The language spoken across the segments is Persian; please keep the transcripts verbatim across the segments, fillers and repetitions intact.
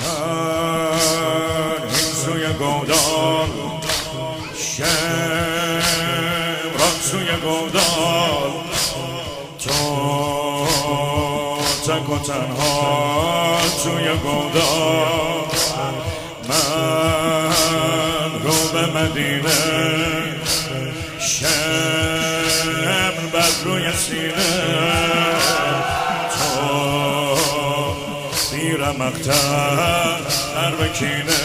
این سوی گودال شمران سوی گودال تو تک و تنها توی گودال من رو به مدینه شمر بر روی سینه تو میرم مقتل در بکینه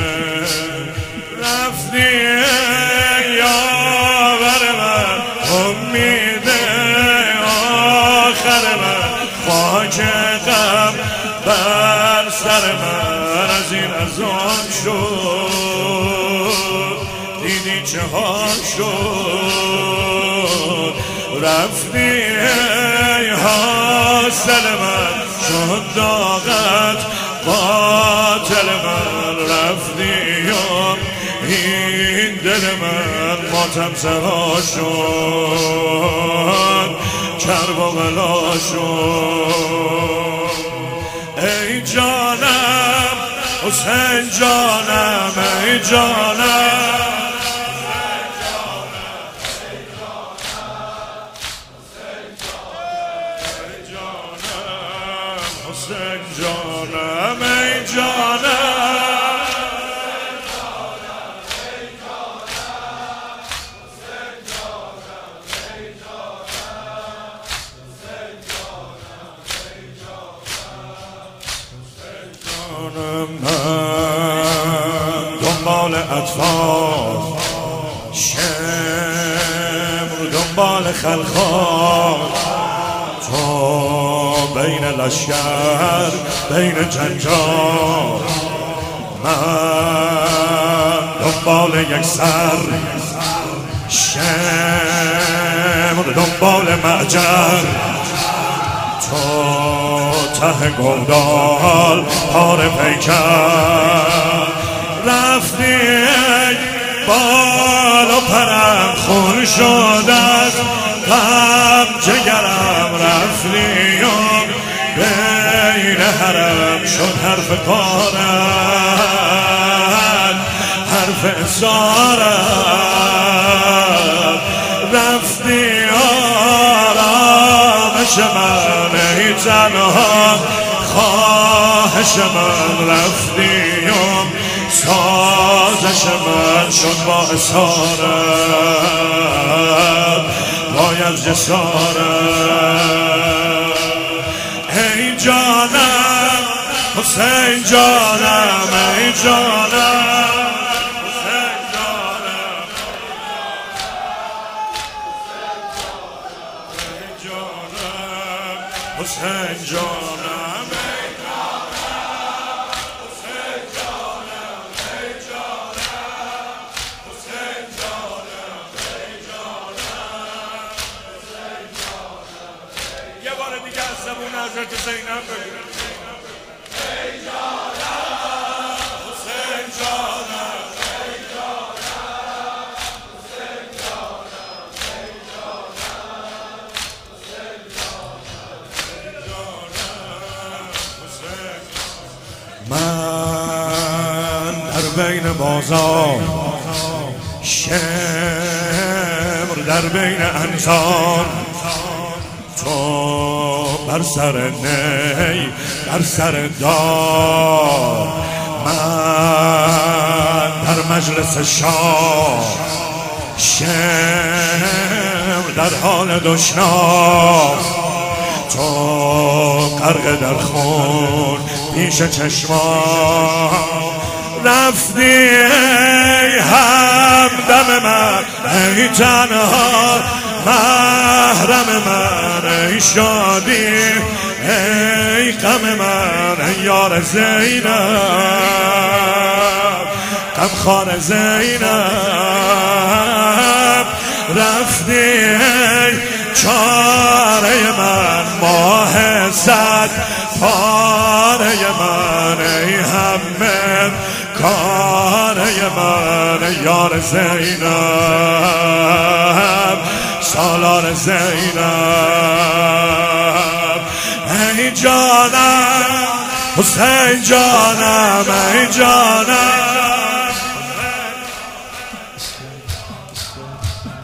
رفتی یاور من امید آخر من خاک غم بر سر من از این از آن شد دیدی چه حال شد رفتی ای حاصل من شد داغت قاتل من رفتی این دل من ماتم سرا شد کرب و غلا شد ای جانم حسین جانم ای جانم حسین جانم ای جانم من دنبال اطفال شمر دنبال خلخال تو بین لشکر بین جنجال من دنبال یک سر شمر دنبال معجر تو ته گودال پار پیکر رفتی بال و پرم خون شد از غم جگرم رفتی و بین حرم شد حرف کارم حرف اصارم رفتی آرامش من ای تنها خواهش من رفتی و سازش من شد با اسارم باید جسارم ای جانم حسین جانم ای جانم حسین جانم ای جانم حسین جانم یه بار دیگه از زبون حضرت زینب بگو ای جانم حسین جانم ای جانم حسین جانم ای جانم حسین جانم حسین من در بین بازار شمر در بین انصار تو بر سر نی بر سر دار من در مجلس شاه شمر در حال دشنام تو غرق در خون پیش چشمان رفتی ای همدم من ای تنها محرم من ای شادی ای غم من ای یار زینب غمخوار زینب رفتی ای چاره من ماه صد پاره من ای همه کاره من ای یار زینب سالار زینب ای جانم حسین جانم ای جانم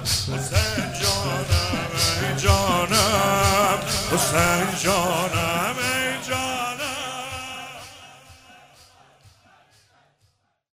حسین جانم ای جانم حسین جانم